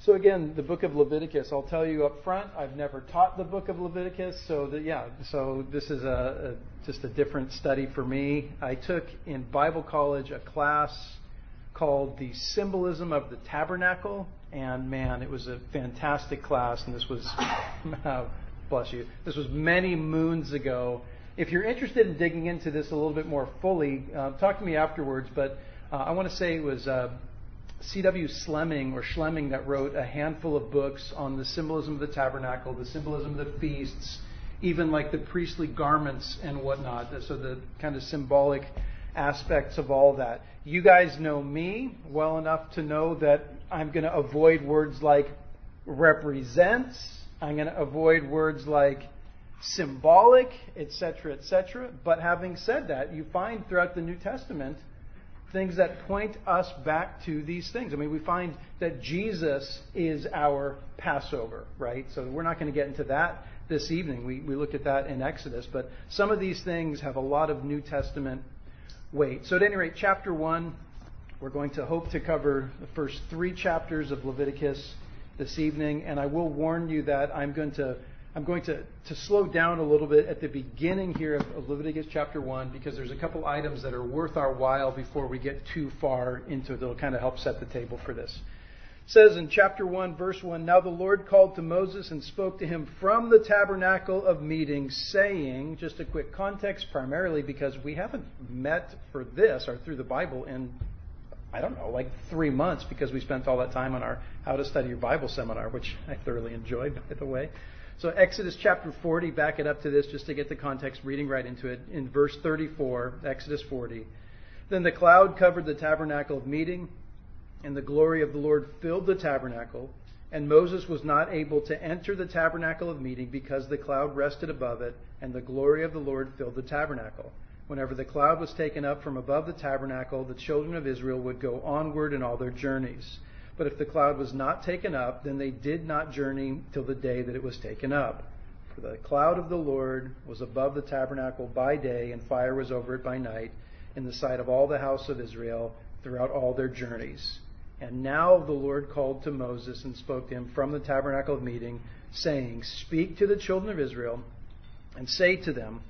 So again, the book of Leviticus, I'll tell you up front, I've never taught the book of Leviticus, so this is just a different study for me. I took in Bible college a class called The Symbolism of the Tabernacle, and man, it was a fantastic class, and this was, bless you, this was many moons ago. If you're interested in digging into this a little bit more fully, talk to me afterwards, but I want to say it was C.W. Schlemming that wrote a handful of books on the symbolism of the tabernacle, the symbolism of the feasts, even like the priestly garments and whatnot. So the kind of symbolic aspects of all that. You guys know me well enough to know that I'm going to avoid words like represents. I'm going to avoid words like symbolic, etc., etc. But having said that, you find throughout the New Testament things that point us back to these things. I mean, we find that Jesus is our Passover, right? So we're not going to get into that this evening. We looked at that in Exodus. But some of these things have a lot of New Testament weight. So at any rate, chapter 1, we're going to hope to cover the first 3 chapters of Leviticus this evening. And I will warn you that I'm going to slow down a little bit at the beginning here of Leviticus chapter 1 because there's a couple items that are worth our while before we get too far into it. That'll kind of help set the table for this. It says in chapter 1, verse 1, "Now the Lord called to Moses and spoke to him from the tabernacle of meeting, saying," just a quick context, primarily because we haven't met for this or through the Bible in, I don't know, like 3 months because we spent all that time on our How to Study Your Bible seminar, which I thoroughly enjoyed, by the way. So Exodus chapter 40, back it up to this just to get the context, reading right into it. In verse 34, Exodus 40, "Then the cloud covered the tabernacle of meeting, and the glory of the Lord filled the tabernacle. And Moses was not able to enter the tabernacle of meeting because the cloud rested above it, and the glory of the Lord filled the tabernacle. Whenever the cloud was taken up from above the tabernacle, the children of Israel would go onward in all their journeys. But if the cloud was not taken up, then they did not journey till the day that it was taken up. For the cloud of the Lord was above the tabernacle by day, and fire was over it by night, in the sight of all the house of Israel throughout all their journeys. And now the Lord called to Moses and spoke to him from the tabernacle of meeting, saying, Speak to the children of Israel, and say to them,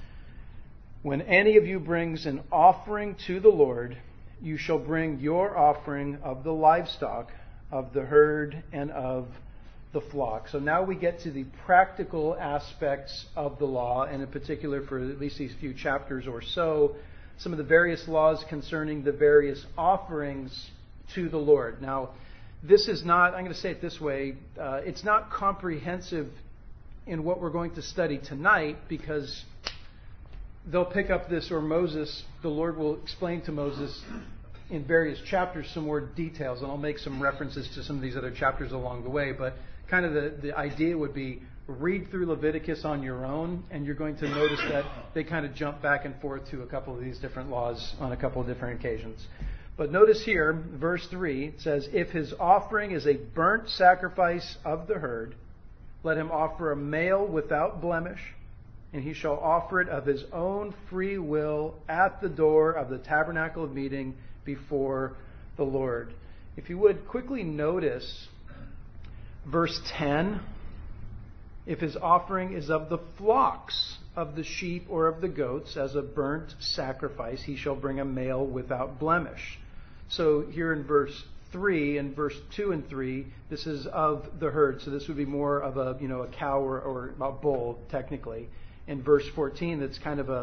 When any of you brings an offering to the Lord, you shall bring your offering of the livestock, of the herd, and of the flock." So now we get to the practical aspects of the law, and in particular for at least these few chapters or so, some of the various laws concerning the various offerings to the Lord. Now, this is not, I'm going to say it this way, it's not comprehensive in what we're going to study tonight because they'll pick up this, or Moses, the Lord will explain to Moses in various chapters some more details, and I'll make some references to some of these other chapters along the way, but kind of the idea would be read through Leviticus on your own, and you're going to notice that they kind of jump back and forth to a couple of these different laws on a couple of different occasions. But notice here, verse 3, it says, "If his offering is a burnt sacrifice of the herd, let him offer a male without blemish, and he shall offer it of his own free will at the door of the tabernacle of meeting before the Lord." If you would quickly notice verse 10, "If his offering is of the flocks of the sheep or of the goats as a burnt sacrifice, he shall bring a male without blemish." So here in verse 3 and verse 2 and 3, this is of the herd. So this would be more of a cow or a bull technically. In verse 14, that's kind of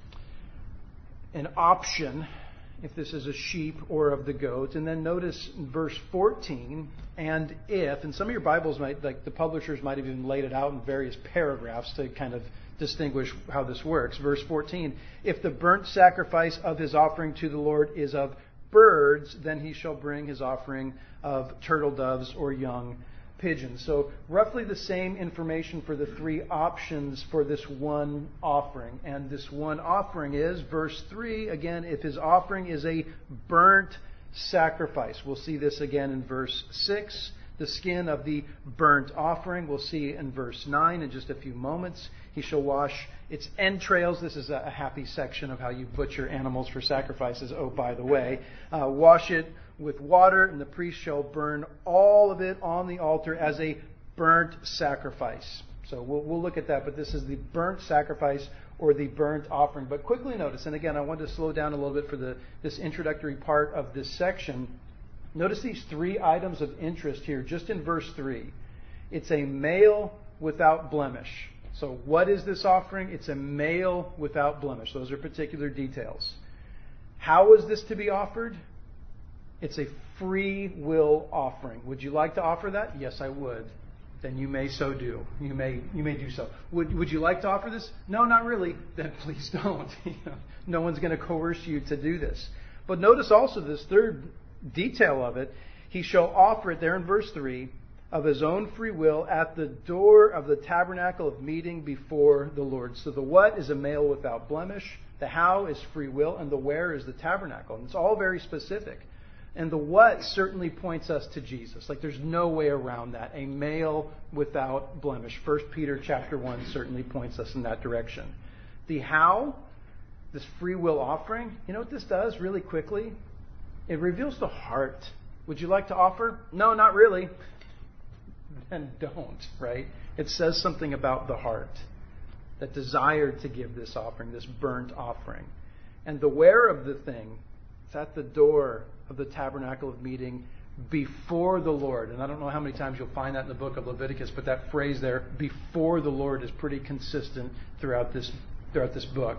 an option if this is a sheep or of the goat. And then notice in verse 14, "and if," and some of your Bibles might, like the publishers might have even laid it out in various paragraphs to kind of distinguish how this works. Verse 14, "If the burnt sacrifice of his offering to the Lord is of birds, then he shall bring his offering of turtle doves or young pigeons." So roughly the same information for the 3 options for this one offering. And this one offering is, verse 3, again, if his offering is a burnt sacrifice. We'll see this again in verse 6. The skin of the burnt offering, we'll see in verse 9 in just a few moments. He shall wash its entrails. This is a happy section of how you butcher animals for sacrifices. Oh, by the way. Wash it with water, and the priest shall burn all of it on the altar as a burnt sacrifice. So we'll look at that, but this is the burnt sacrifice or the burnt offering. But quickly notice, and again, I want to slow down a little bit for this introductory part of this section. Notice these three items of interest here, just in verse 3. It's a male without blemish. So what is this offering? It's a male without blemish. Those are particular details. How is this to be offered? It's a free will offering. Would you like to offer that? Yes, I would. Then you may so do. You may do so. Would you like to offer this? No, not really. Then please don't. No one's going to coerce you to do this. But notice also this third detail of it. He shall offer it there in verse 3 of his own free will at the door of the tabernacle of meeting before the Lord. So the what is a male without blemish. The how is free will. And the where is the tabernacle. And it's all very specific. And the what certainly points us to Jesus. Like there's no way around that. A male without blemish. 1 Peter chapter 1 certainly points us in that direction. The how, this free will offering, you know what this does really quickly? It reveals the heart. Would you like to offer? No, not really. Then don't, right? It says something about the heart. That desire to give this offering, this burnt offering. And the where of the thing, it's at the door of the tabernacle of meeting before the Lord. And I don't know how many times you'll find that in the book of Leviticus, but that phrase there, before the Lord, is pretty consistent throughout this book.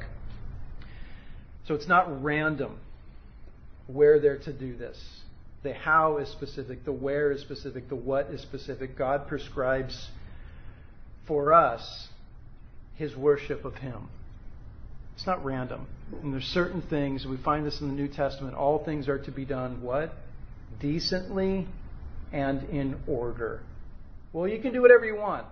So it's not random where they're to do this. The how is specific, the where is specific, the what is specific. God prescribes for us His worship of Him. It's not random. And there's certain things, we find this in the New Testament, all things are to be done, what? Decently and in order. Well, you can do whatever you want.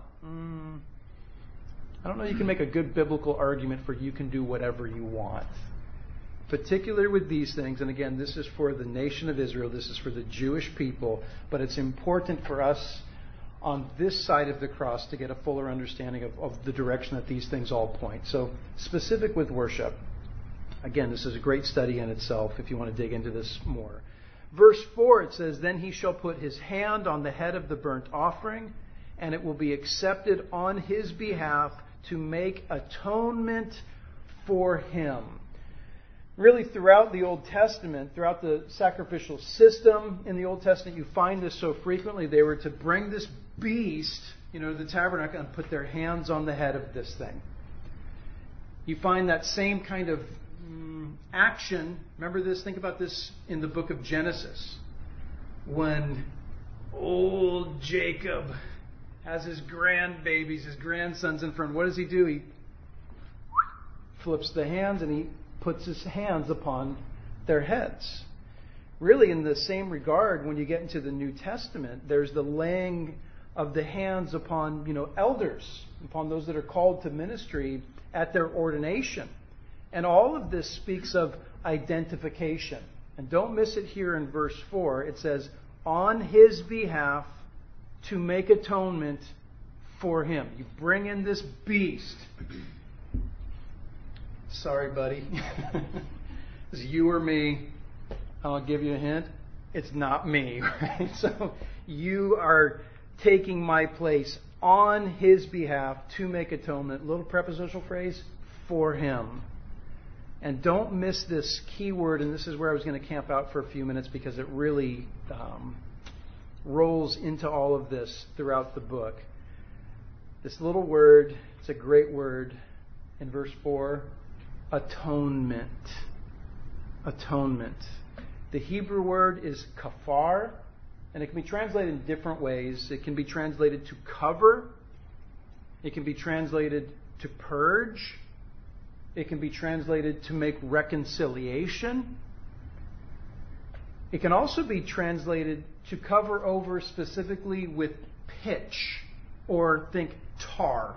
I don't know you can make a good biblical argument for you can do whatever you want. Particularly with these things, and again, this is for the nation of Israel, this is for the Jewish people, but it's important for us on this side of the cross to get a fuller understanding of the direction that these things all point. So, specific with worship. Again, this is a great study in itself if you want to dig into this more. Verse 4, it says, Then he shall put his hand on the head of the burnt offering, and it will be accepted on his behalf to make atonement for him. Really, throughout the Old Testament, throughout the sacrificial system in the Old Testament, you find this so frequently. They were to bring this beast, to the tabernacle and put their hands on the head of this thing. You find that same kind of action. Remember this? Think about this in the book of Genesis. When old Jacob has his grandbabies, his grandsons in front. What does he do? He flips the hands and he puts his hands upon their heads. Really, in the same regard, when you get into the New Testament, there's the laying of the hands upon, elders, upon those that are called to ministry at their ordination. And all of this speaks of identification. And don't miss it here in verse 4. It says, on his behalf to make atonement for him. You bring in this beast. Sorry, buddy. It's you or me. I'll give you a hint. It's not me, right? So you are taking my place on his behalf to make atonement. Little prepositional phrase, for him. And don't miss this key word, and this is where I was going to camp out for a few minutes because it really rolls into all of this throughout the book. This little word, it's a great word in verse 4. Atonement. Atonement. The Hebrew word is kafar, and it can be translated in different ways. It can be translated to cover. It can be translated to purge. It can be translated to make reconciliation. It can also be translated to cover over specifically with pitch, or think tar.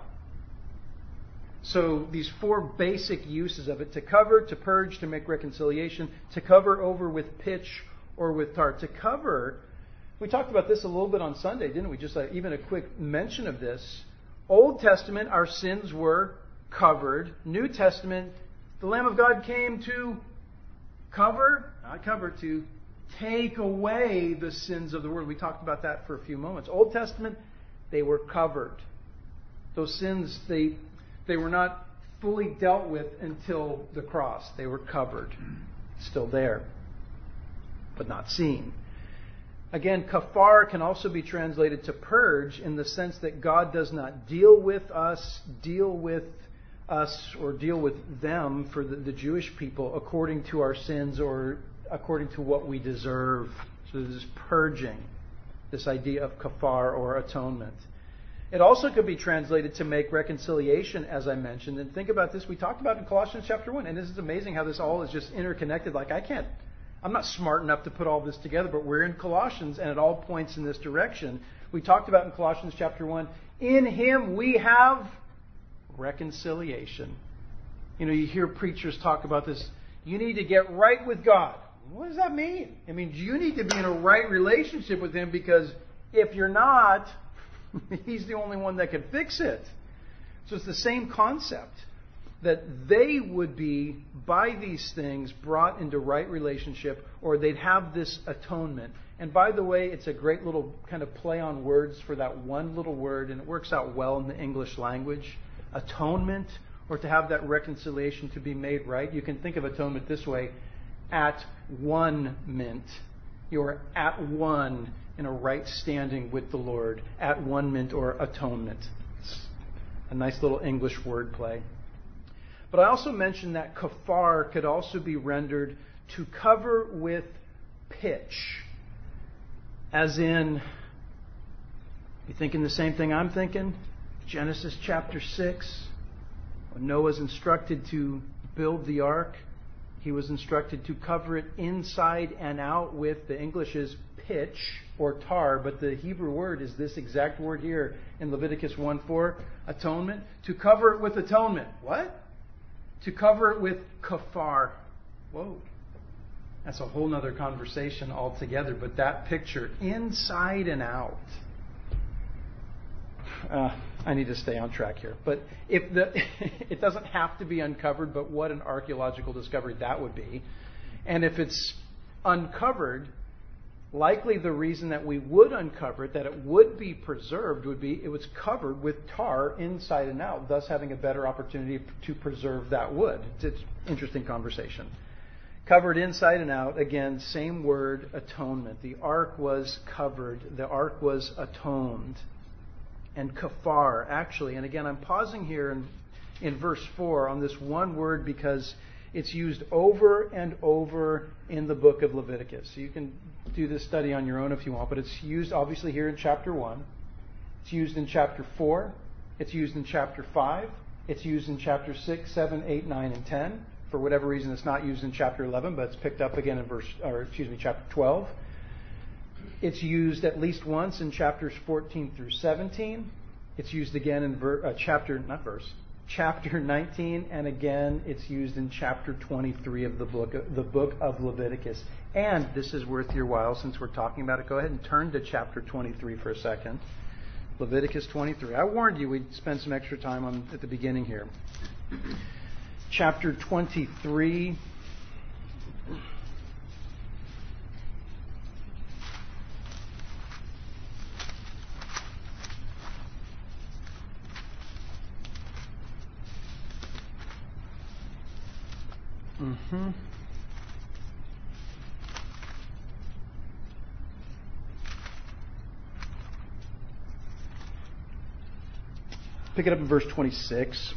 So these four basic uses of it: to cover, to purge, to make reconciliation, to cover over with pitch or with tar. To cover, we talked about this a little bit on Sunday, didn't we? Just even a quick mention of this. Old Testament, our sins were covered. New Testament, the Lamb of God came to cover, not cover, to take away the sins of the world. We talked about that for a few moments. Old Testament, they were covered. Those sins, they were not fully dealt with until the cross. They were covered. Still there, but not seen. Again, kafar can also be translated to purge in the sense that God does not deal with us, or deal with them, for the Jewish people, according to our sins or according to what we deserve. So this is purging, this idea of kafar or atonement. It also could be translated to make reconciliation, as I mentioned. And think about this. We talked about it in Colossians chapter 1. And this is amazing how this all is just interconnected. Like, I'm not smart enough to put all this together, but we're in Colossians and it all points in this direction. We talked about in Colossians chapter 1, in Him we have reconciliation. You hear preachers talk about this. You need to get right with God. What does that mean? It means you need to be in a right relationship with Him, because if you're not, He's the only one that can fix it. So it's the same concept, that they would be, by these things, brought into right relationship, or they'd have this atonement. And by the way, it's a great little kind of play on words for that one little word, and it works out well in the English language. Atonement, or to have that reconciliation to be made right. You can think of atonement this way: at one mint. You're at one in a right standing with the Lord. At one mint, or atonement. It's a nice little English word play. But I also mentioned that kafar could also be rendered to cover with pitch. As in, you thinking the same thing I'm thinking? Genesis chapter 6, when Noah's instructed to build the ark, he was instructed to cover it inside and out with, the English is pitch or tar, but the Hebrew word is this exact word here in Leviticus 1:4, atonement. To cover it with atonement. What? To cover it with kafar. Whoa. That's a whole other conversation altogether, but that picture, inside and out. I need to stay on track here. But it doesn't have to be uncovered, but what an archaeological discovery that would be. And if it's uncovered, likely the reason that we would uncover it, that it would be preserved, would be it was covered with tar inside and out, thus having a better opportunity to preserve that wood. It's an interesting conversation. Covered inside and out, again, same word, atonement. The ark was covered. The ark was atoned. And kafar, actually, and again, I'm pausing here in verse 4 on this one word because it's used over and over in the book of Leviticus. So you can do this study on your own if you want, but it's used obviously here in chapter 1. It's used in chapter 4. It's used in chapter 5. It's used in chapter 6, 7, 8, 9, and 10. For whatever reason, it's not used in chapter 11, but it's picked up again in chapter 12. It's used at least once in chapters 14 through 17. It's used again in chapter 19, and again it's used in chapter 23 of the book of Leviticus. And this is worth your while since we're talking about it. Go ahead and turn to chapter 23 for a second. Leviticus 23. I warned you we'd spend some extra time at the beginning here. Chapter 23. Pick it up in verse 26.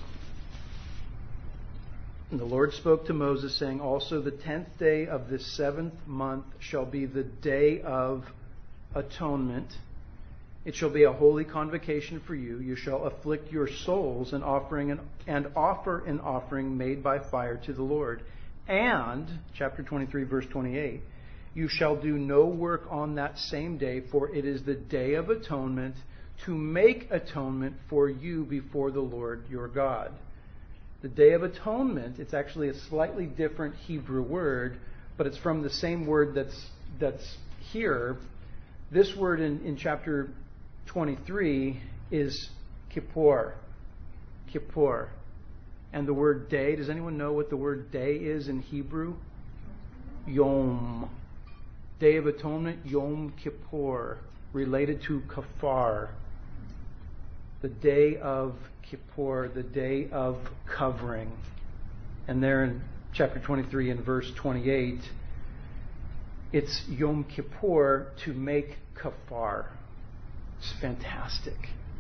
And the Lord spoke to Moses, saying, also the 10th day of this 7th month shall be the day of atonement. It shall be a holy convocation for you. You shall afflict your souls and offer an offering made by fire to the Lord. And, chapter 23, verse 28, you shall do no work on that same day, for it is the day of atonement, to make atonement for you before the Lord your God. The Day of Atonement, it's actually a slightly different Hebrew word, but it's from the same word that's here. This word in chapter 23 is kippur. Kippur. And the word day, does anyone know what the word day is in Hebrew? Yom. Day of Atonement, Yom Kippur, related to Kafar. The Day of Kippur, the Day of Covering. And there in chapter 23 and verse 28, it's Yom Kippur to make Kafar. It's fantastic.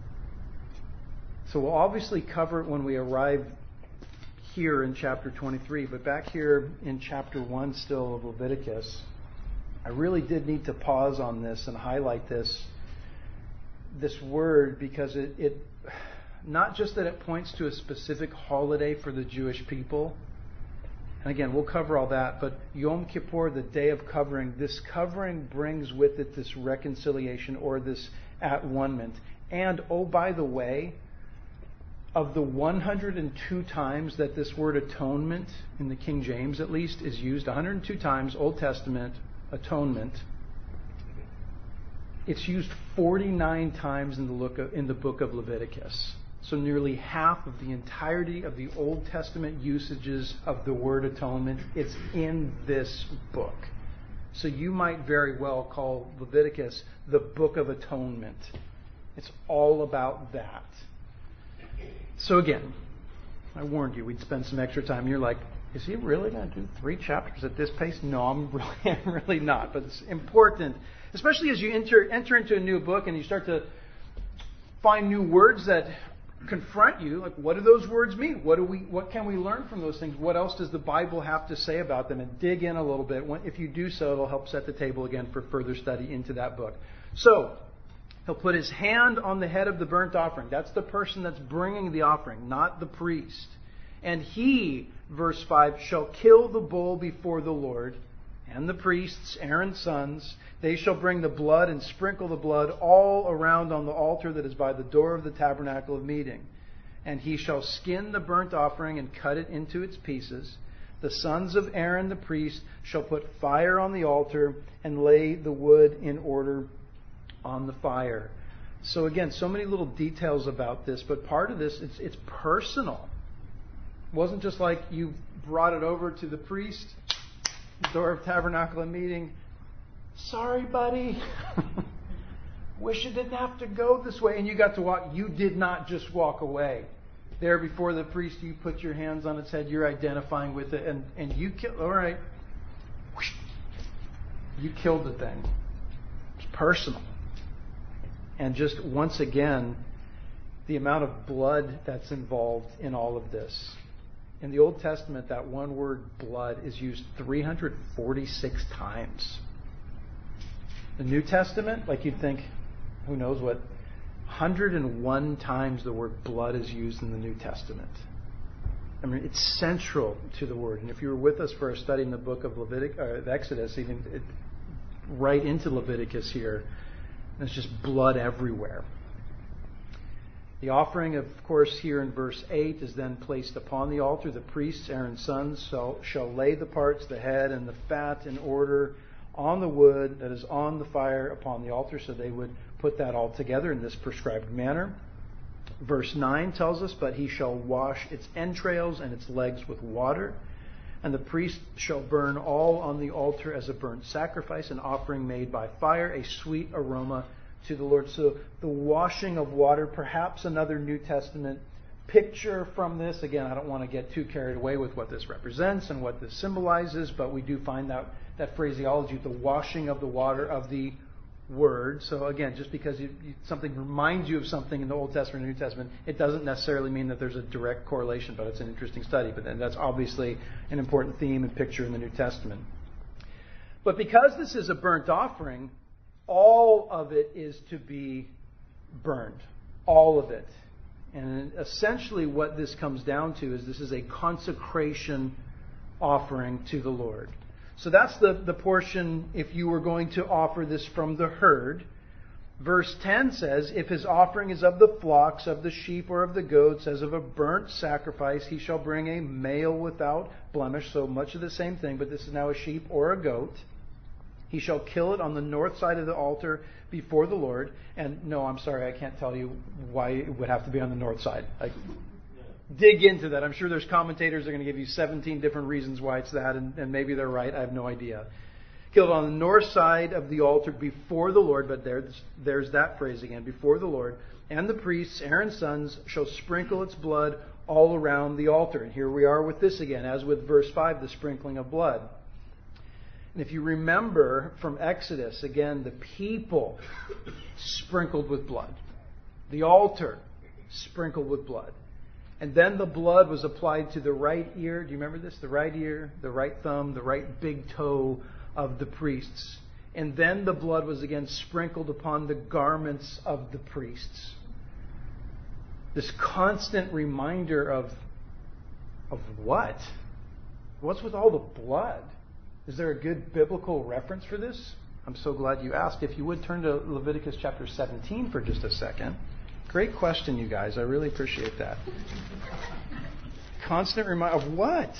So we'll obviously cover it when we arrive here in chapter 23, but back here in chapter 1 still of Leviticus, I really did need to pause on this and highlight this word, because it not just that it points to a specific holiday for the Jewish people, and again, we'll cover all that, but Yom Kippur, the Day of Covering, this covering brings with it this reconciliation or this at-one-ment. And, oh, by the way, of the 102 times that this word atonement, in the King James at least, is used, 102 times, Old Testament, atonement, it's used 49 times in the book of Leviticus. So nearly half of the entirety of the Old Testament usages of the word atonement, it's in this book. So you might very well call Leviticus the Book of Atonement. It's all about that. So again, I warned you we'd spend some extra time. You're like, is he really going to do 3 chapters at this pace? No, I'm really not. But it's important, especially as you enter into a new book and you start to find new words that confront you. Like, what do those words mean? What can we learn from those things? What else does the Bible have to say about them? And dig in a little bit. If you do so, it'll help set the table again for further study into that book. So, he'll put his hand on the head of the burnt offering. That's the person that's bringing the offering, not the priest. And he, verse 5, shall kill the bull before the Lord, and the priests, Aaron's sons. They shall bring the blood and sprinkle the blood all around on the altar that is by the door of the tabernacle of meeting. And he shall skin the burnt offering and cut it into its pieces. The sons of Aaron the priest shall put fire on the altar and lay the wood in order on the fire. So again, so many little details about this, but part of this, it's personal. It wasn't just like you brought it over to the priest, door of tabernacle and meeting. Sorry, buddy. Wish it didn't have to go this way. And you got to walk. You did not just walk away. There before the priest, you put your hands on its head. You're identifying with it. And you killed. All right. You killed the thing. It's personal. And just once again, the amount of blood that's involved in all of this. In the Old Testament, that one word, blood, is used 346 times. The New Testament, like you'd think, who knows what, 101 times the word blood is used in the New Testament. I mean, it's central to the word. And if you were with us for our study in the book of Exodus, even right into Leviticus here, there's just blood everywhere. The offering, of course, here in verse 8 is then placed upon the altar. The priests, Aaron's sons, shall lay the parts, the head and the fat, in order on the wood that is on the fire upon the altar. So they would put that all together in this prescribed manner. Verse 9 tells us, but he shall wash its entrails and its legs with water. And the priest shall burn all on the altar as a burnt sacrifice, an offering made by fire, a sweet aroma to the Lord. So the washing of water, perhaps another New Testament picture from this. Again, I don't want to get too carried away with what this represents and what this symbolizes, but we do find that phraseology, the washing of the water of the Word. So again, just because something reminds you of something in the Old Testament or New Testament, it doesn't necessarily mean that there's a direct correlation, but it's an interesting study. But then that's obviously an important theme and picture in the New Testament. But because this is a burnt offering, all of it is to be burned. All of it. And essentially what this comes down to is this is a consecration offering to the Lord. So that's the portion if you were going to offer this from the herd. Verse 10 says, if his offering is of the flocks, of the sheep, or of the goats, as of a burnt sacrifice, he shall bring a male without blemish. So much of the same thing, but this is now a sheep or a goat. He shall kill it on the north side of the altar before the Lord. And no, I'm sorry, I can't tell you why it would have to be on the north side. Dig into that. I'm sure there's commentators that are going to give you 17 different reasons why it's that, and maybe they're right. I have no idea. Kill it on the north side of the altar before the Lord, but there's that phrase again, before the Lord. And the priests, Aaron's sons, shall sprinkle its blood all around the altar. And here we are with this again, as with verse 5, the sprinkling of blood. And if you remember from Exodus, again, the people sprinkled with blood. The altar sprinkled with blood. And then the blood was applied to the right ear. Do you remember this? The right ear, the right thumb, the right big toe of the priests. And then the blood was again sprinkled upon the garments of the priests. This constant reminder of what? What's with all the blood? Is there a good biblical reference for this? I'm so glad you asked. If you would turn to Leviticus chapter 17 for just a second. Great question, you guys. I really appreciate that. Constant reminder of what?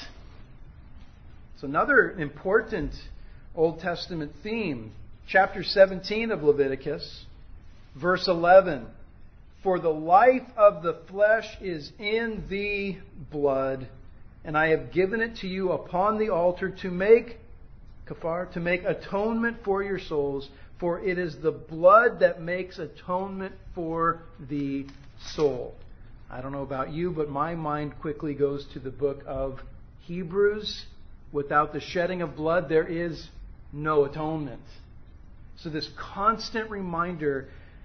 It's another important Old Testament theme. Chapter 17 of Leviticus, verse 11. For the life of the flesh is in the blood, and I have given it to you upon the altar to make kafar, to make atonement for your souls, for it is the blood that makes atonement for the soul. I don't know about you, but my mind quickly goes to the book of Hebrews. Without the shedding of blood, there is no atonement. So this constant reminder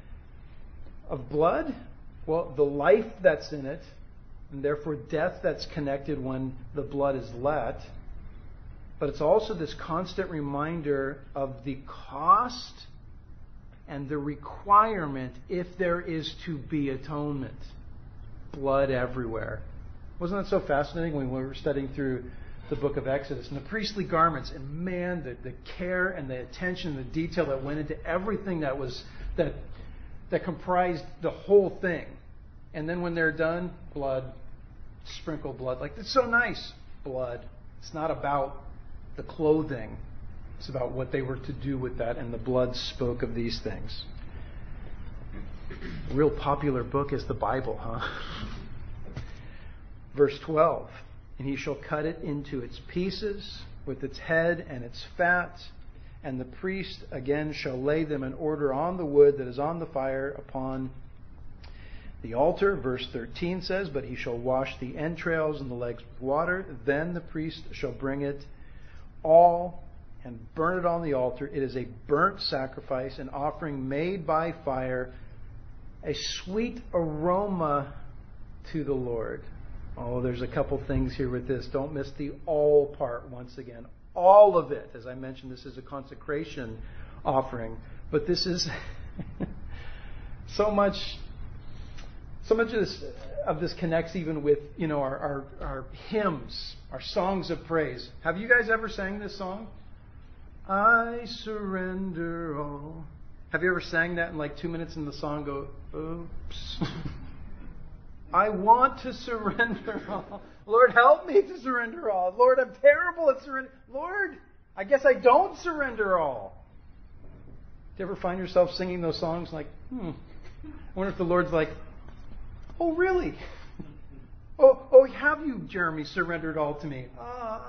of blood, well, the life that's in it, and therefore death that's connected when the blood is let. But it's also this constant reminder of the cost and the requirement if there is to be atonement. Blood everywhere. Wasn't that so fascinating when we were studying through the book of Exodus? And the priestly garments, and man, the care and the attention and the detail that went into everything that comprised the whole thing. And then when they're done, blood, sprinkled blood. Like, it's so nice. Blood. It's not about the clothing. It's about what they were to do with that, and the blood spoke of these things. A real popular book is the Bible, huh? Verse 12. And he shall cut it into its pieces with its head and its fat, and the priest again shall lay them in order on the wood that is on the fire upon the altar. Verse 13 says, but he shall wash the entrails and the legs with water. Then the priest shall bring it all and burn it on the altar. It is a burnt sacrifice, an offering made by fire, a sweet aroma to the Lord. Oh, there's a couple things here with this. Don't miss the all part once again. All of it. As I mentioned, this is a consecration offering. But this is so much of this connects even with, our hymns, our songs of praise. Have you guys ever sang this song? I surrender all. Have you ever sang that and like 2 minutes in the song go, oops? I want to surrender all. Lord, help me to surrender all. Lord, I'm terrible at surrender. Lord, I guess I don't surrender all. Do you ever find yourself singing those songs like, I wonder if the Lord's like, oh, really? Oh, have you, Jeremy, surrendered all to me?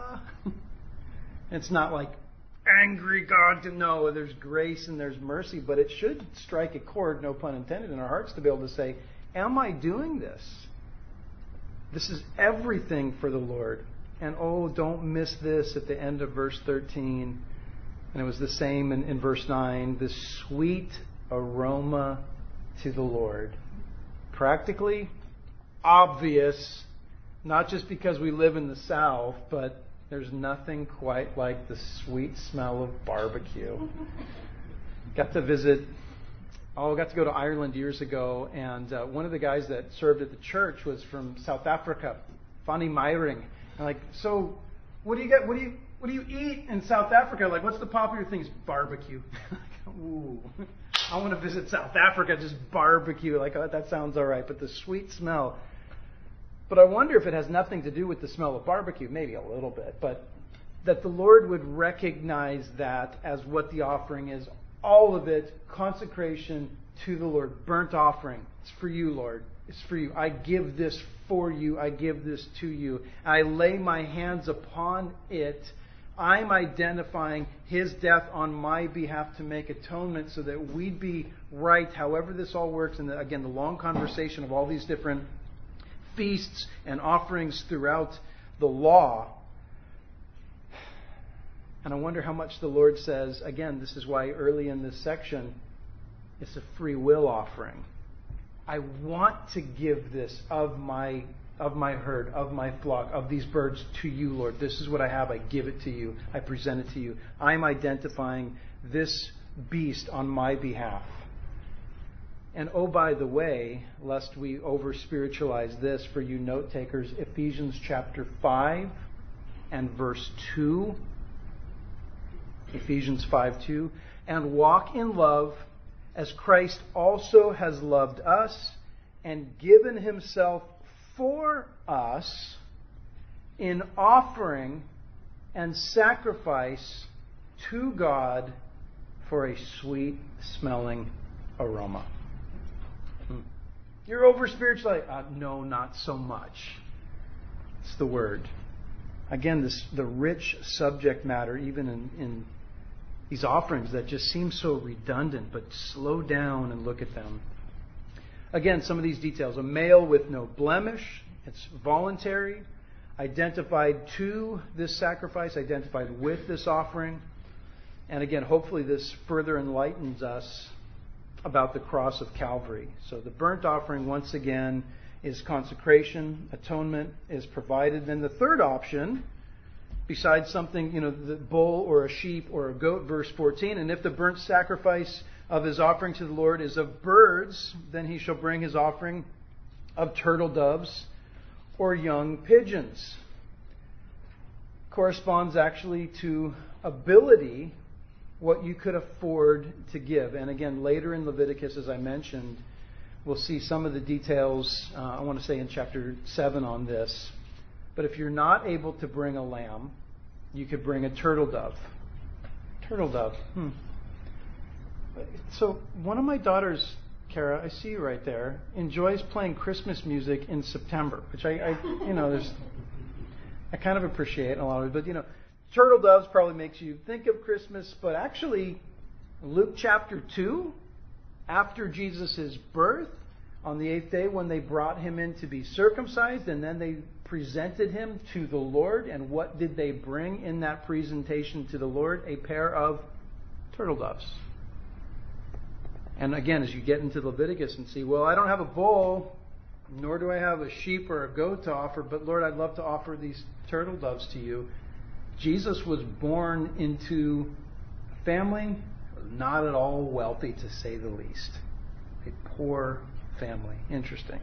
It's not like angry God to know. There's grace and there's mercy, but it should strike a chord, no pun intended, in our hearts to be able to say, am I doing this? This is everything for the Lord. And don't miss this at the end of verse 13. And it was the same in verse 9. The sweet aroma to the Lord. Practically obvious, not just because we live in the South, but there's nothing quite like the sweet smell of barbecue. Got to go to Ireland years ago, and one of the guys that served at the church was from South Africa, Fanny Meyering. I'm like, so what do you get? What do you eat in South Africa? Like, what's the popular thing? It's barbecue. Ooh, I want to visit South Africa, just barbecue. Like, oh, that sounds all right, but the sweet smell. But I wonder if it has nothing to do with the smell of barbecue, maybe a little bit, but that the Lord would recognize that as what the offering is. All of it, consecration to the Lord, burnt offering. It's for you, Lord. It's for you. I give this for you. I give this to you. I lay my hands upon it I'm identifying His death on my behalf to make atonement so that we'd be right, however this all works. And again, the long conversation of all these different feasts and offerings throughout the law. And I wonder how much the Lord says, again, this is why early in this section, it's a free will offering. I want to give this of my herd, of my flock, of these birds to you, Lord. This is what I have. I give it to you. I present it to you. I'm identifying this beast on my behalf. And oh, by the way, lest we over-spiritualize this for you note takers, Ephesians chapter 5 and verse 2. Ephesians 5:2. And walk in love as Christ also has loved us and given Himself for us in offering and sacrifice to God for a sweet-smelling aroma. You're over-spiritualized. No, not so much. It's the word. Again, the rich subject matter, even in these offerings that just seem so redundant, but slow down and look at them. Again, some of these details. A male with no blemish. It's voluntary. Identified to this sacrifice. Identified with this offering. And again, hopefully this further enlightens us about the cross of Calvary. So the burnt offering, once again, is consecration. Atonement is provided. Then the third option, besides something, the bull or a sheep or a goat, verse 14, and if the burnt sacrifice of his offering to the Lord is of birds, then he shall bring his offering of turtle doves or young pigeons. Corresponds actually to ability, what you could afford to give. And again, later in Leviticus, as I mentioned, we'll see some of the details, I want to say in chapter 7 on this. But if you're not able to bring a lamb, you could bring a turtle dove. Turtle dove. So one of my daughters, Kara, I see you right there, enjoys playing Christmas music in September, which I kind of appreciate a lot of it. But, turtle doves probably makes you think of Christmas, but actually, Luke chapter 2, after Jesus' birth, on the 8th day when they brought him in to be circumcised, and then they presented him to the Lord, and what did they bring in that presentation to the Lord? A pair of turtle doves. And again, as you get into Leviticus and see, well, I don't have a bull, nor do I have a sheep or a goat to offer, but Lord, I'd love to offer these turtle doves to you. Jesus was born into a family not at all wealthy, to say the least. A poor family. Interesting.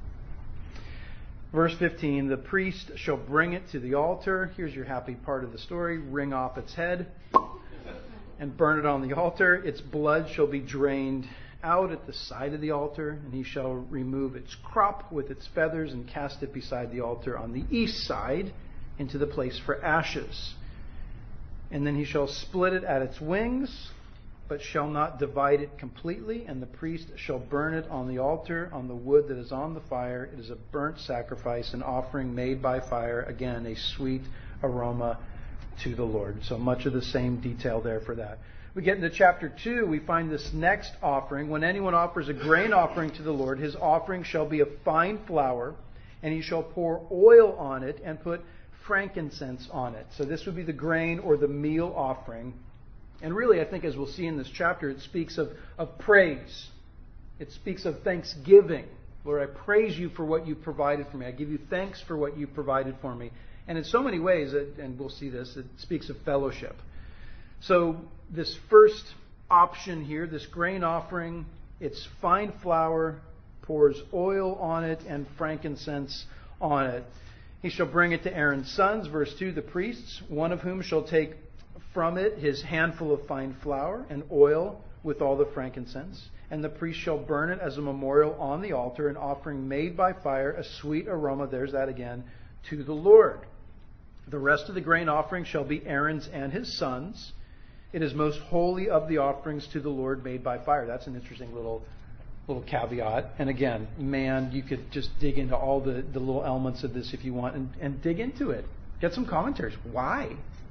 Verse 15, the priest shall bring it to the altar. Here's your happy part of the story. Wring off its head and burn it on the altar. Its blood shall be drained out at the side of the altar, and he shall remove its crop with its feathers and cast it beside the altar on the east side into the place for ashes. And then he shall split it at its wings, but shall not divide it completely, and the priest shall burn it on the altar on the wood that is on the fire. It is a burnt sacrifice, an offering made by fire, again, a sweet aroma to the Lord. So much of the same detail there for that. We get into chapter 2, we find this next offering. When anyone offers a grain offering to the Lord, his offering shall be of fine flour, and he shall pour oil on it and put frankincense on it. So this would be the grain or the meal offering. And really, I think as we'll see in this chapter, it speaks of praise. It speaks of thanksgiving. Lord, I praise you for what you provided for me. I give you thanks for what you provided for me. And in so many ways, and we'll see this, it speaks of fellowship. So this first option here, this grain offering, it's fine flour, pours oil on it, and frankincense on it. He shall bring it to Aaron's sons, verse 2, the priests, one of whom shall take from it his handful of fine flour and oil with all the frankincense. And the priest shall burn it as a memorial on the altar, an offering made by fire, a sweet aroma, there's that again, to the Lord. The rest of the grain offering shall be Aaron's and his sons. It is most holy of the offerings to the Lord made by fire. That's an interesting little caveat. And again, man, you could just dig into all the little elements of this if you want and dig into it. Get some commentaries. Why?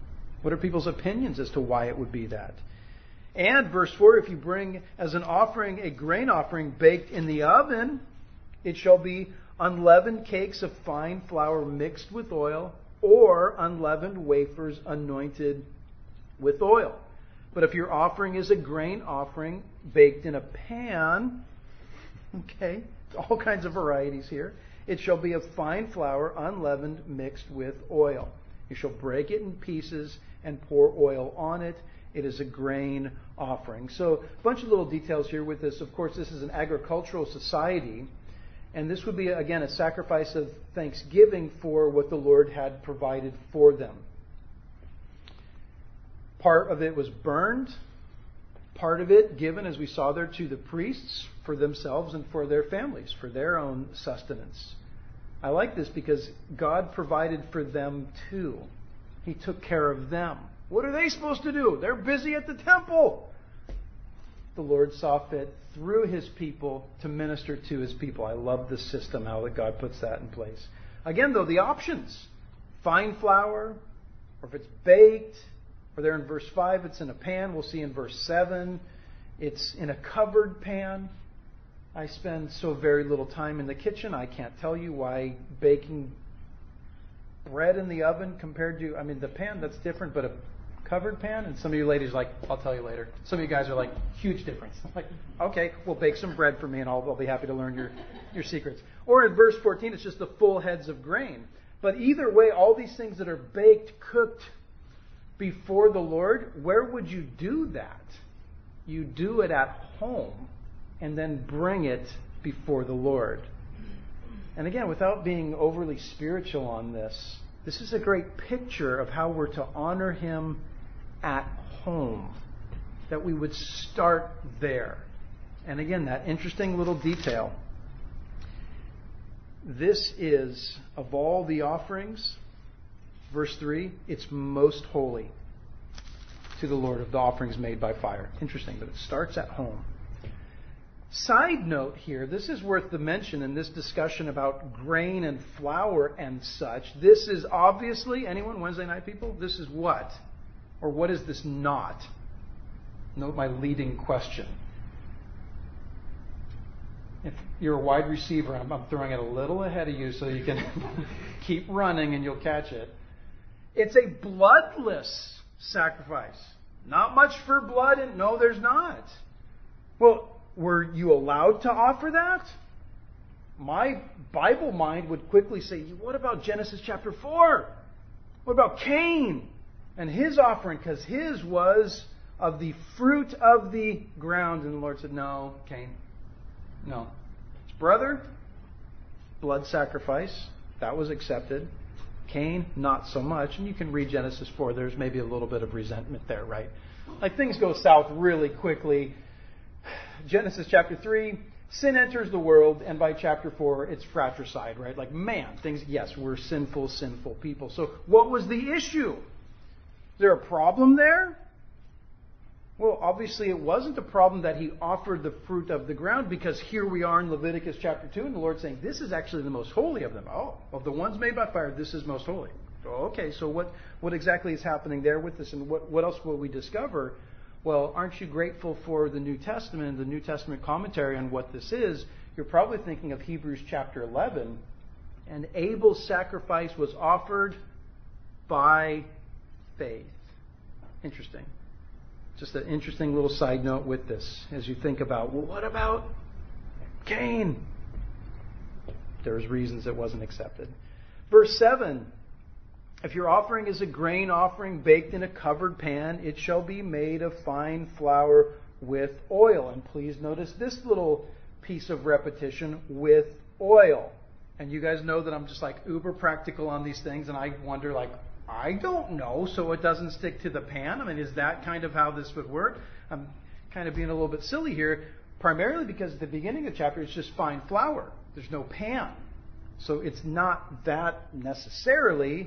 What are people's opinions as to why it would be that? And verse 4, if you bring as an offering a grain offering baked in the oven, it shall be unleavened cakes of fine flour mixed with oil, or unleavened wafers anointed with oil. But if your offering is a grain offering baked in a pan, okay, all kinds of varieties here, it shall be of fine flour, unleavened, mixed with oil. You shall break it in pieces and pour oil on it. It is a grain offering. So a bunch of little details here with this. Of course, this is an agricultural society. And this would be, again, a sacrifice of thanksgiving for what the Lord had provided for them. Part of it was burned. Part of it given, as we saw there, to the priests for themselves and for their families, for their own sustenance. I like this because God provided for them too. He took care of them. What are they supposed to do? They're busy at the temple. The Lord saw fit through His people to minister to His people. I love this system, how that God puts that in place. Again, though, the options. Fine flour, or if it's baked, or there in verse 5, it's in a pan. We'll see in verse 7, it's in a covered pan. I spend so very little time in the kitchen, I can't tell you why baking bread in the oven compared to, the pan, that's different, but a covered pan? And some of you ladies are like, I'll tell you later. Some of you guys are like, huge difference. I'm like, okay, well, bake some bread for me and I'll be happy to learn your secrets. Or in verse 14, it's just the full heads of grain. But either way, all these things that are baked, cooked before the Lord, where would you do that? You do it at home and then bring it before the Lord. And again, without being overly spiritual on this, this is a great picture of how we're to honor Him at home. That we would start there. And again, that interesting little detail. This is, of all the offerings, verse 3, it's most holy to the Lord of the offerings made by fire. Interesting, but it starts at home. Side note here, this is worth the mention in this discussion about grain and flour and such. This is obviously, anyone, Wednesday night people, this is what? Or what is this not? Note my leading question. If you're a wide receiver, I'm throwing it a little ahead of you so you can keep running and you'll catch it. It's a bloodless sacrifice. Not much for blood, and no, there's not. Well, were you allowed to offer that? My Bible mind would quickly say, what about Genesis chapter 4? What about Cain and his offering? Because his was of the fruit of the ground. And the Lord said, no, Cain, no. His brother, blood sacrifice, that was accepted. Cain, not so much. And you can read Genesis 4. There's maybe a little bit of resentment there, right? Like things go south really quickly. Genesis chapter 3, sin enters the world, and by chapter 4, it's fratricide, right? Like, man, yes, we're sinful people. So what was the issue? Is there a problem there? Well, obviously it wasn't a problem that he offered the fruit of the ground, because here we are in Leviticus chapter 2, and the Lord's saying, this is actually the most holy of them. Oh, of the ones made by fire, this is most holy. Okay, so what exactly is happening there with this, and what else will we discover? Well, aren't you grateful for the New Testament, the New Testament commentary on what this is? You're probably thinking of Hebrews chapter 11. And Abel's sacrifice was offered by faith. Interesting. Just an interesting little side note with this as you think about, well, what about Cain? There's reasons it wasn't accepted. Verse 7. If your offering is a grain offering baked in a covered pan, it shall be made of fine flour with oil. And please notice this little piece of repetition, with oil. And you guys know that I'm just like uber practical on these things, and I wonder, like, I don't know, so it doesn't stick to the pan? I mean, is that kind of how this would work? I'm kind of being a little bit silly here, primarily because at the beginning of the chapter it's just fine flour. There's no pan. So it's not that necessarily.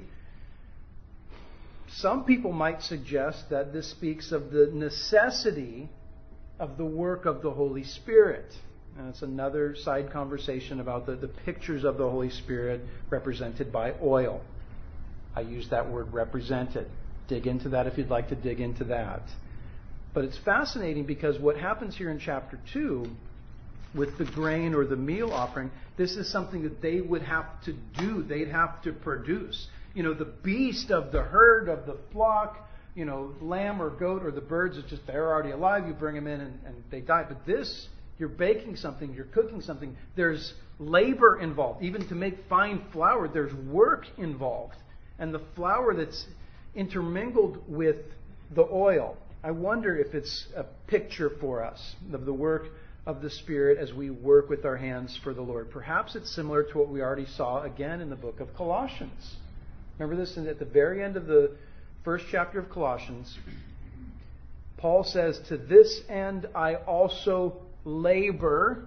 Some people might suggest that this speaks of the necessity of the work of the Holy Spirit. And it's another side conversation about the pictures of the Holy Spirit represented by oil. I use that word represented. dig into that if you'd like to dig into that. But it's fascinating because what happens here in chapter 2 with the grain or the meal offering, this is something that they would have to do. They'd have to produce. The beast of the herd, of the flock, lamb or goat or the birds, it's just they're already alive. You bring them in and they die. But this, you're baking something, you're cooking something. There's labor involved. Even to make fine flour, there's work involved. And the flour that's intermingled with the oil. I wonder if it's a picture for us of the work of the Spirit as we work with our hands for the Lord. Perhaps it's similar to what we already saw again in the book of Colossians. Remember this at the very end of the first chapter of Colossians. Paul says, "To this end I also labor,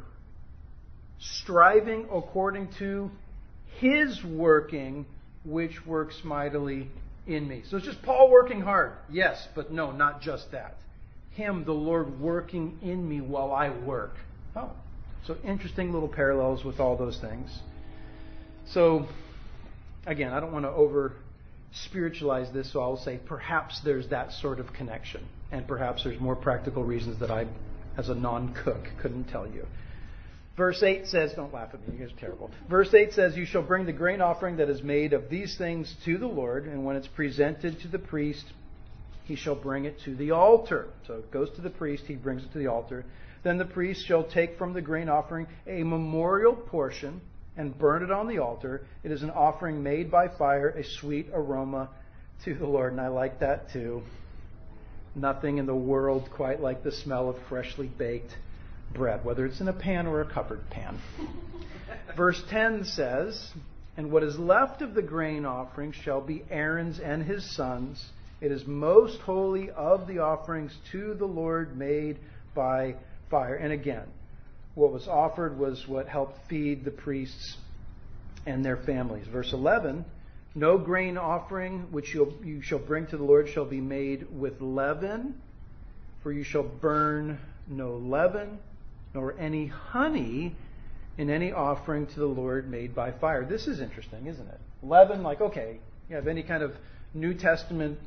striving according to His working, which works mightily in me." So it's just Paul working hard. Yes, but no, not just that. Him, the Lord, working in me while I work. Oh, so interesting little parallels with all those things. So, again, I don't want to over-spiritualize this, so I'll say perhaps there's that sort of connection. And perhaps there's more practical reasons that I, as a non-cook, couldn't tell you. Verse 8 says, don't laugh at me, you guys are terrible. Verse 8 says, "You shall bring the grain offering that is made of these things to the Lord, and when it's presented to the priest, he shall bring it to the altar." So it goes to the priest, he brings it to the altar. "Then the priest shall take from the grain offering a memorial portion and burn it on the altar. It is an offering made by fire, a sweet aroma to the Lord." And I like that too. Nothing in the world quite like the smell of freshly baked bread, whether it's in a pan or a covered pan. Verse 10 says, "And what is left of the grain offering shall be Aaron's and his sons. It is most holy of the offerings to the Lord made by fire." And again, what was offered was what helped feed the priests and their families. Verse 11, "No grain offering which you shall bring to the Lord shall be made with leaven, for you shall burn no leaven, nor any honey in any offering to the Lord made by fire." This is interesting, isn't it? Leaven, like, okay, you have any kind of New Testament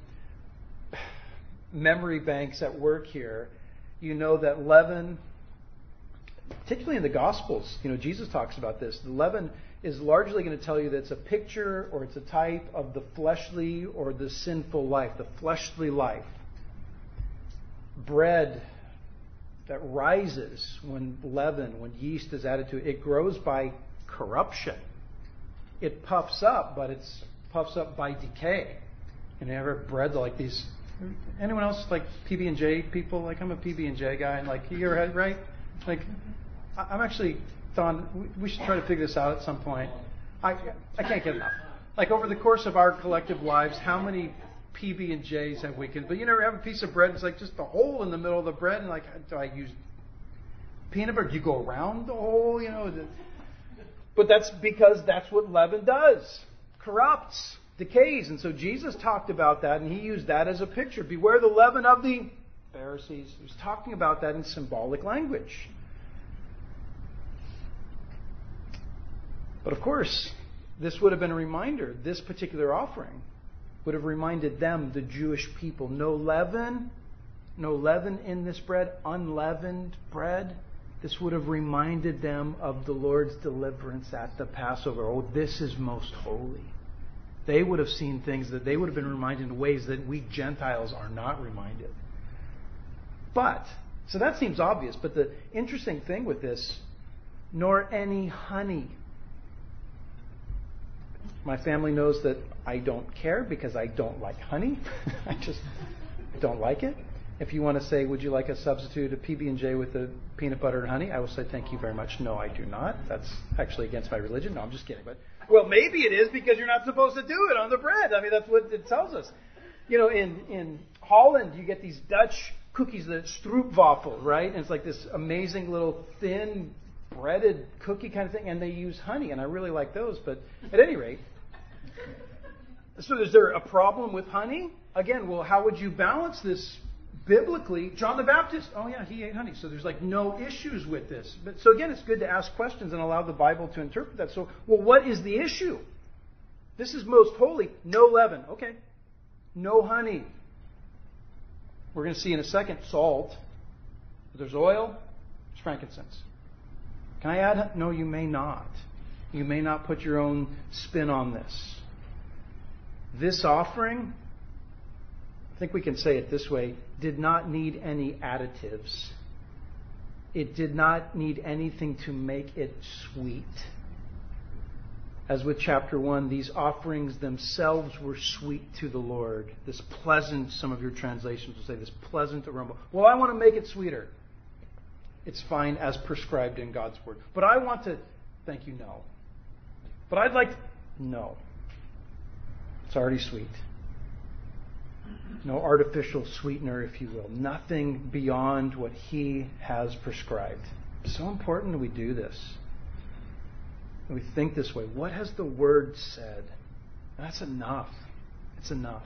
memory banks at work here, you know that leaven, particularly in the Gospels, Jesus talks about this. The leaven is largely going to tell you that it's a picture or it's a type of the fleshly or the sinful life, the fleshly life. Bread that rises when yeast is added to it, it grows by corruption. It puffs up, but it's puffs up by decay. And you ever bread like these? Anyone else like PB&J people? Like, I'm a PB&J guy, and like you're right. Like, I'm actually thought we should try to figure this out at some point. I can't get enough. Like, over the course of our collective lives, how many PB&Js have we can? But you never have a piece of bread. It's like just a hole in the middle of the bread, and like, do I use peanut butter? Do you go around the hole? But that's because that's what leaven does. Corrupts. Decays. And so Jesus talked about that, and he used that as a picture. Beware the leaven of the Pharisees. He was talking about that in symbolic language. But of course, this would have been a reminder. This particular offering would have reminded them, the Jewish people, no leaven in this bread, unleavened bread. This would have reminded them of the Lord's deliverance at the Passover. Oh, this is most holy. They would have seen things that they would have been reminded in ways that we Gentiles are not reminded. But, so that seems obvious, but the interesting thing with this, nor any honey. My family knows that I don't care because I don't like honey. I just don't like it. If you want to say, would you like a substitute, a PB&J with the peanut butter and honey? I will say, thank you very much. No, I do not. That's actually against my religion. No, I'm just kidding. But well, maybe it is because you're not supposed to do it on the bread. I mean, that's what it tells us. In Holland, you get these Dutch cookies, the stroopwafel, right? And it's like this amazing little thin breaded cookie kind of thing, and they use honey, and I really like those. But at any rate, so is there a problem with honey? Again, well, how would you balance this biblically? John the Baptist, oh yeah, he ate honey, so there's like no issues with this. But so again, it's good to ask questions and allow the Bible to interpret that. So, well, what is the issue? This is most holy, no leaven. Okay. no honey. We're going to see in a second salt. There's oil, there's frankincense. Can I add? No, you may not. You may not put your own spin on this. This offering, I think we can say it this way, did not need any additives. It did not need anything to make it sweet. As with chapter 1, these offerings themselves were sweet to the Lord. This pleasant, some of your translations will say, this pleasant aroma. Well, I want to make it sweeter. It's fine as prescribed in God's Word. But I want to, thank you, no. But I'd like, no. It's already sweet. No artificial sweetener, if you will. Nothing beyond what He has prescribed. So important that we do this. We think this way. What has the Word said? That's enough. It's enough.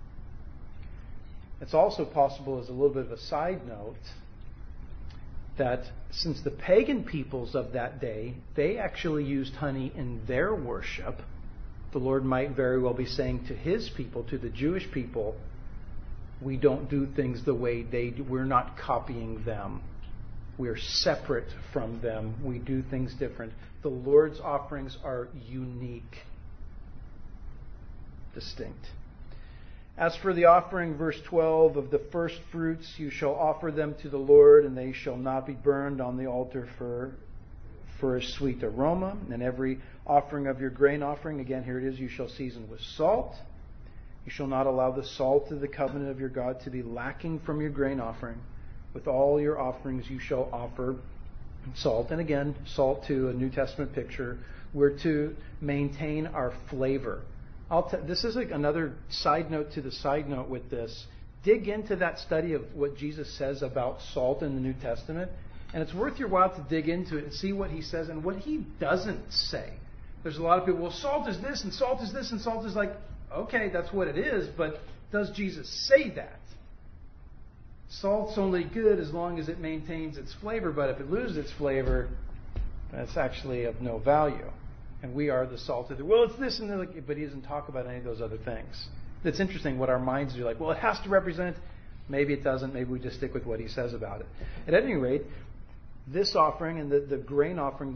It's also possible, as a little bit of a side note, that since the pagan peoples of that day, they actually used honey in their worship, the Lord might very well be saying to His people, to the Jewish people, we don't do things the way they do. We're not copying them. We're separate from them. We do things different. The Lord's offerings are unique, distinct. As for the offering, verse 12, of the first fruits you shall offer them to the Lord, and they shall not be burned on the altar for a sweet aroma. And every offering of your grain offering, again, here it is, you shall season with salt. You shall not allow the salt of the covenant of your God to be lacking from your grain offering. With all your offerings you shall offer salt. And again, salt too, a New Testament picture. We're to maintain our flavor. This is another side note to the side note with this. Dig into that study of what Jesus says about salt in the New Testament. And it's worth your while to dig into it and see what He says and what He doesn't say. There's a lot of people, well, salt is this and salt is this and salt is like, okay, that's what it is, but does Jesus say that? Salt's only good as long as it maintains its flavor, but if it loses its flavor, that's actually of no value. And we are the salt of the world. Well, it's this and that, but He doesn't talk about any of those other things. It's interesting what our minds do. Like, well, it has to represent. Maybe it doesn't. Maybe we just stick with what He says about it. At any rate, this offering and the grain offering,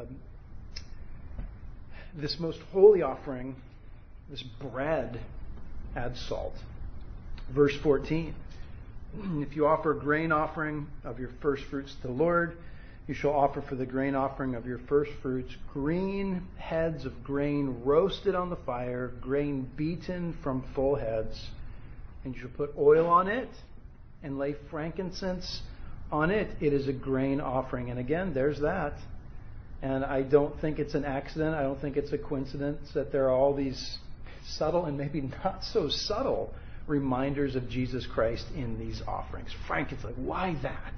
this most holy offering, this bread, adds salt. Verse 14. If you offer a grain offering of your first fruits to the Lord, you shall offer for the grain offering of your first fruits green heads of grain roasted on the fire, grain beaten from full heads. And you shall put oil on it and lay frankincense on it. It is a grain offering. And again, there's that. And I don't think it's an accident. I don't think it's a coincidence that there are all these subtle and maybe not so subtle reminders of Jesus Christ in these offerings. Frankincense, why that?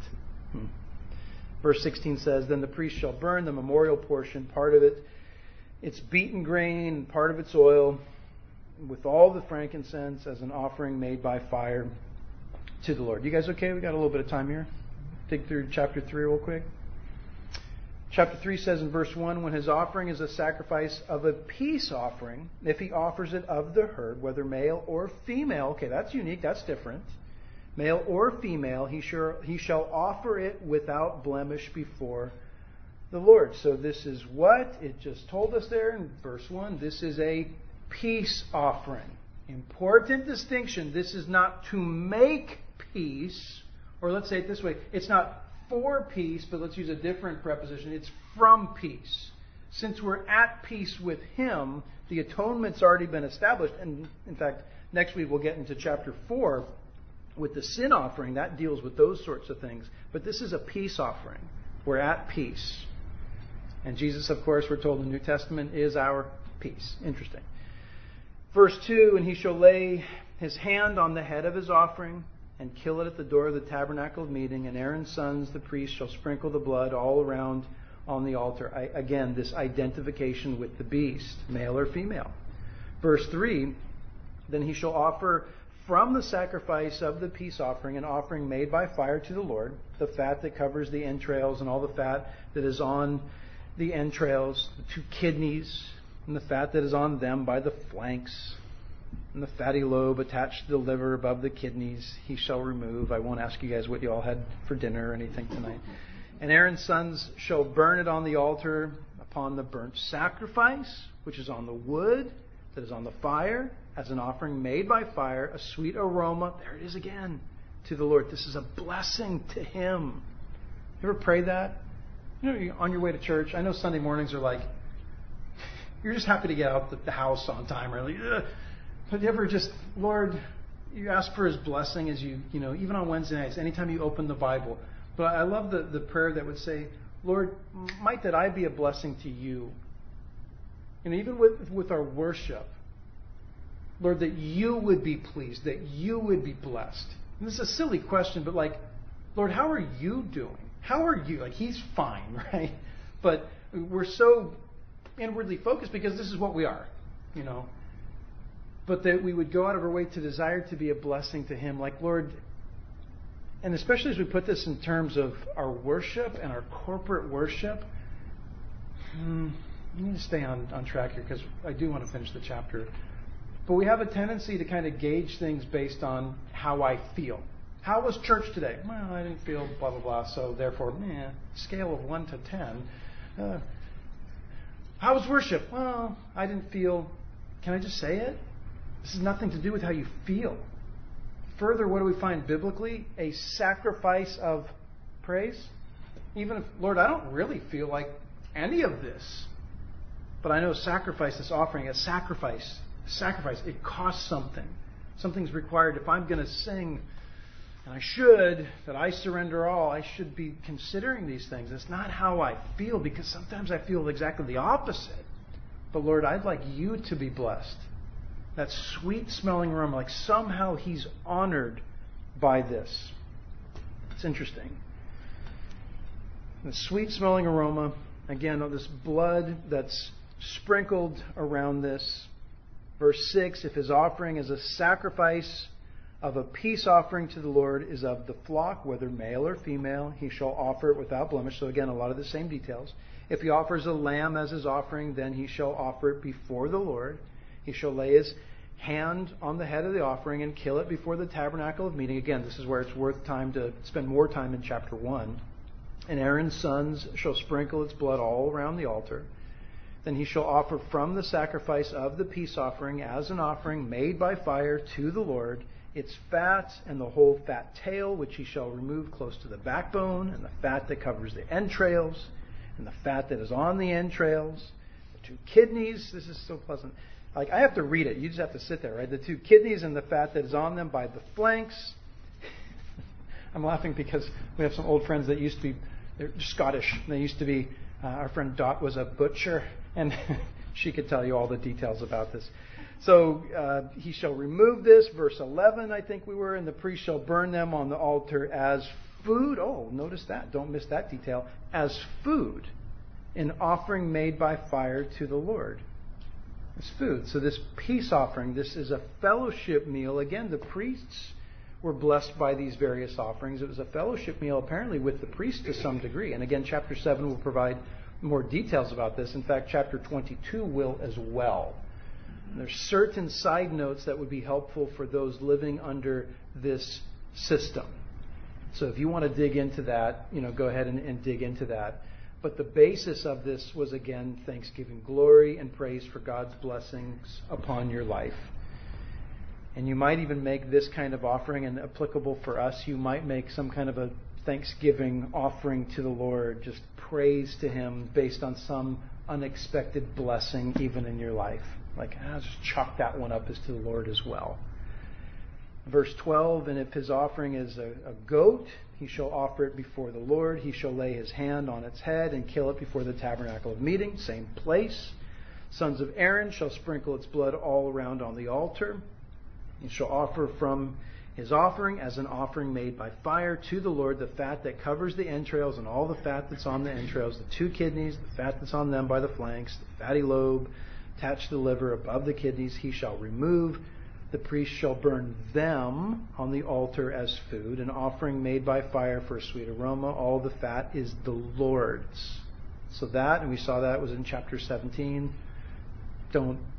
Verse 16 says, then the priest shall burn the memorial portion, part of it, its beaten grain, and part of its oil, with all the frankincense as an offering made by fire to the Lord. You guys okay? We got a little bit of time here. Dig through chapter 3 real quick. Chapter 3 says in verse 1, when his offering is a sacrifice of a peace offering, if he offers it of the herd, whether male or female, okay, that's unique, that's different, male or female, he shall offer it without blemish before the Lord. So this is what it just told us there in verse 1. This is a peace offering. Important distinction. This is not to make peace, or let's say it this way, it's not for peace, but let's use a different preposition. It's from peace. Since we're at peace with Him, the atonement's already been established. And in fact, next week we'll get into chapter 4 with the sin offering. That deals with those sorts of things. But this is a peace offering. We're at peace. And Jesus, of course, we're told in the New Testament, is our peace. Interesting. Verse 2, and he shall lay his hand on the head of his offering and kill it at the door of the tabernacle of meeting, and Aaron's sons, the priests, shall sprinkle the blood all around on the altar. Again, this identification with the beast, male or female. Verse 3, then he shall offer from the sacrifice of the peace offering an offering made by fire to the Lord, the fat that covers the entrails and all the fat that is on the entrails, the two kidneys, and the fat that is on them by the flanks, And the fatty lobe attached to the liver above the kidneys he shall remove. I won't ask you guys what you all had for dinner or anything tonight. And Aaron's sons shall burn it on the altar upon the burnt sacrifice, which is on the wood that is on the fire, as an offering made by fire, a sweet aroma. There it is again, to the Lord. This is a blessing to Him. You ever pray that? You know, you're on your way to church. I know Sunday mornings are like, you're just happy to get out the house on time, really. But you ever just, Lord, you ask for His blessing as you know, even on Wednesday nights, anytime you open the Bible. But I love the prayer that would say, Lord, might that I be a blessing to you. And even with our worship, Lord, that you would be pleased, that you would be blessed. And this is a silly question, but like, Lord, how are you doing? How are you? Like, He's fine, right? But we're so inwardly focused because this is what we are, you know. But that we would go out of our way to desire to be a blessing to Him. Like, Lord, and especially as we put this in terms of our worship and our corporate worship, you need to stay on track here because I do want to finish the chapter. But we have a tendency to kind of gauge things based on how I feel. How was church today? Well, I didn't feel blah, blah, blah, so therefore, scale of 1 to 10. How was worship? Well, I didn't feel... Can I just say it? This has nothing to do with how you feel. Further, what do we find biblically? A sacrifice of praise. Even if, Lord, I don't really feel like any of this. But I know sacrifice, this offering, a sacrifice, it costs something. Something's required. If I'm going to sing, and I should, that I surrender all, I should be considering these things. It's not how I feel, because sometimes I feel exactly the opposite. But Lord, I'd like you to be blessed. That sweet-smelling aroma, like somehow He's honored by this. It's interesting. The sweet-smelling aroma, again, this blood that's sprinkled around this. Verse 6, if his offering is a sacrifice of a peace offering to the Lord is of the flock, whether male or female, he shall offer it without blemish. So again, a lot of the same details. If he offers a lamb as his offering, then he shall offer it before the Lord. He shall lay his hand on the head of the offering and kill it before the tabernacle of meeting. Again, this is where it's worth time to spend more time in chapter 1. And Aaron's sons shall sprinkle its blood all around the altar. Then he shall offer from the sacrifice of the peace offering as an offering made by fire to the Lord its fat and the whole fat tail, which he shall remove close to the backbone, and the fat that covers the entrails, and the fat that is on the entrails, the 2 kidneys. This is so pleasant. Like, I have to read it. You just have to sit there, right? The 2 kidneys and the fat that is on them by the flanks. I'm laughing because we have some old friends that used to be, they're Scottish. They used to be, our friend Dot was a butcher, and she could tell you all the details about this. So he shall remove this, verse 11, I think we were, and the priest shall burn them on the altar as food. Oh, notice that. Don't miss that detail. As food, an offering made by fire to the Lord. It's food. So this peace offering, this is a fellowship meal. Again, the priests were blessed by these various offerings. It was a fellowship meal apparently with the priest to some degree. And again, chapter 7 will provide more details about this. In fact, chapter 22 will as well. And there's certain side notes that would be helpful for those living under this system. So if you want to dig into that, go ahead and dig into that. But the basis of this was, again, thanksgiving, glory and praise for God's blessings upon your life. And you might even make this kind of offering, and applicable for us, you might make some kind of a thanksgiving offering to the Lord, just praise to Him based on some unexpected blessing even in your life. Like, just chalk that one up as to the Lord as well. Verse 12, and if his offering is a goat, he shall offer it before the Lord. He shall lay his hand on its head and kill it before the tabernacle of meeting. Same place. Sons of Aaron shall sprinkle its blood all around on the altar. He shall offer from his offering as an offering made by fire to the Lord the fat that covers the entrails and all the fat that's on the entrails, the 2 kidneys, the fat that's on them by the flanks, the fatty lobe attached to the liver above the kidneys, he shall remove. The priest shall burn them on the altar as food, an offering made by fire for a sweet aroma. All the fat is the Lord's. So that, and we saw that was in chapter 17. Don't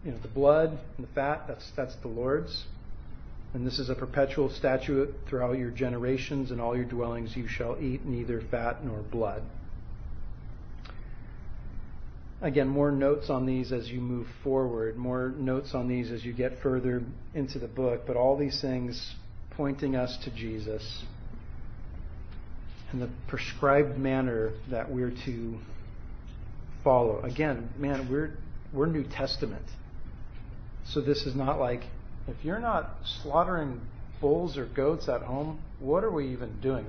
the blood and the fat, that's the Lord's. And this is a perpetual statute throughout your generations, and all your dwellings you shall eat neither fat nor blood. Again, more notes on these as you move forward, more notes on these as you get further into the book, but all these things pointing us to Jesus and the prescribed manner that we're to follow. Again, man, we're New Testament. So this is not like, if you're not slaughtering bulls or goats at home, what are we even doing?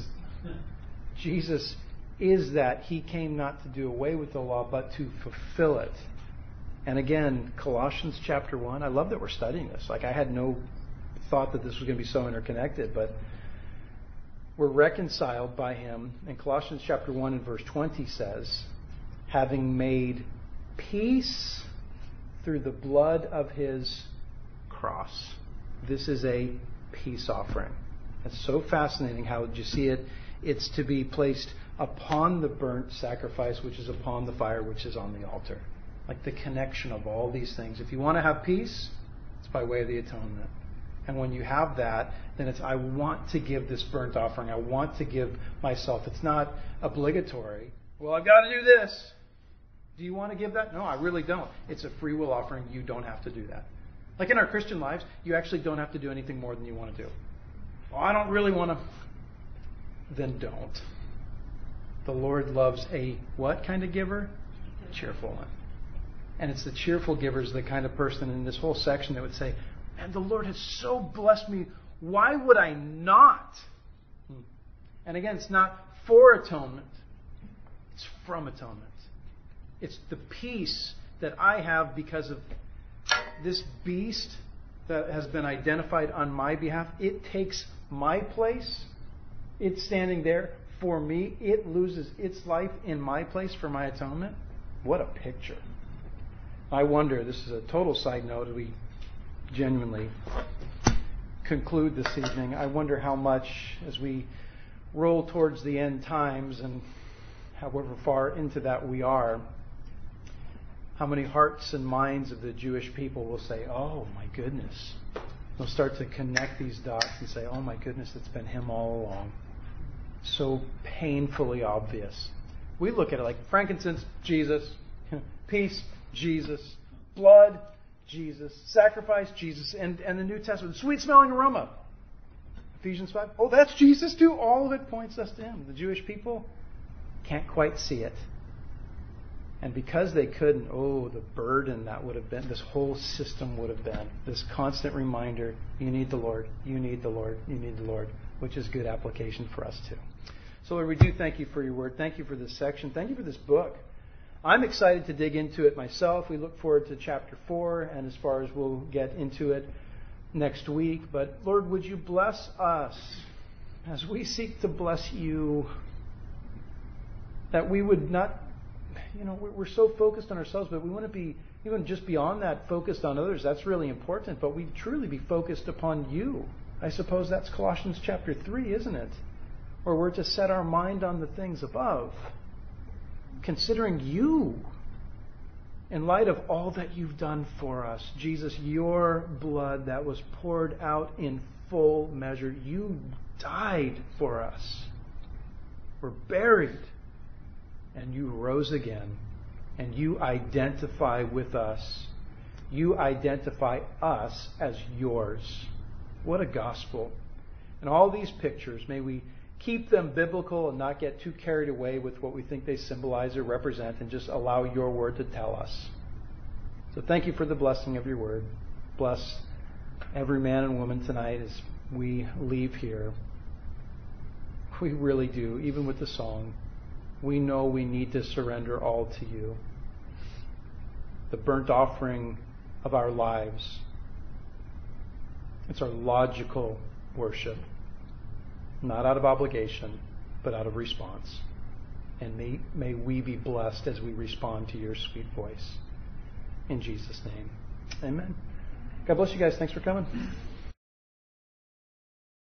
Jesus is that. He came not to do away with the law, but to fulfill it. And again, Colossians chapter 1, I love that we're studying this. Like, I had no thought that this was going to be so interconnected, but we're reconciled by Him. And Colossians chapter 1 and verse 20 says, having made peace through the blood of His cross. This is a peace offering. It's so fascinating how, did you see it? It's to be placed upon the burnt sacrifice, which is upon the fire, which is on the altar. Like the connection of all these things. If you want to have peace, it's by way of the atonement. And when you have that, then it's, I want to give this burnt offering. I want to give myself. It's not obligatory. Well, I've got to do this. Do you want to give that? No, I really don't. It's a free will offering. You don't have to do that. Like in our Christian lives, you actually don't have to do anything more than you want to do. Well, I don't really want to. Then don't. The Lord loves a what kind of giver? Cheerful one. And it's the cheerful giver is the kind of person in this whole section that would say, man, the Lord has so blessed me. Why would I not? And again, it's not for atonement. It's from atonement. It's the peace that I have because of this beast that has been identified on my behalf. It takes my place. It's standing there for me. It loses its life in my place for my atonement. What a picture. I wonder, this is a total side note, as we genuinely conclude this evening, I wonder how much, as we roll towards the end times, and however far into that we are, how many hearts and minds of the Jewish people will say, oh my goodness. They'll start to connect these dots and say, oh my goodness, it's been Him all along. So painfully obvious. We look at it like frankincense, Jesus. Peace, Jesus. Blood, Jesus. Sacrifice, Jesus. And the New Testament, sweet smelling aroma. Ephesians 5. Oh, that's Jesus too? All of it points us to Him. The Jewish people can't quite see it. And because they couldn't, the burden that would have been, this whole system would have been, this constant reminder, you need the Lord, you need the Lord, you need the Lord, which is good application for us too. So Lord, we do thank You for Your word. Thank You for this section. Thank You for this book. I'm excited to dig into it myself. We look forward to chapter 4, and as far as we'll get into it next week. But Lord, would You bless us as we seek to bless You, that we would not, we're so focused on ourselves, but we want to be even just beyond that, focused on others. That's really important, but we truly be focused upon You. I suppose that's Colossians chapter 3, isn't it? Where we're to set our mind on the things above, considering You in light of all that You've done for us. Jesus, Your blood that was poured out in full measure. You died for us. We're buried. And You rose again. And You identify with us. You identify us as Yours. What a gospel. And all these pictures, may we keep them biblical and not get too carried away with what we think they symbolize or represent, and just allow Your word to tell us. So thank You for the blessing of Your word. Bless every man and woman tonight as we leave here. We really do, even with the song. We know we need to surrender all to You. The burnt offering of our lives. It's our logical worship. Not out of obligation, but out of response. And may we be blessed as we respond to Your sweet voice. In Jesus' name. Amen. God bless you guys. Thanks for coming.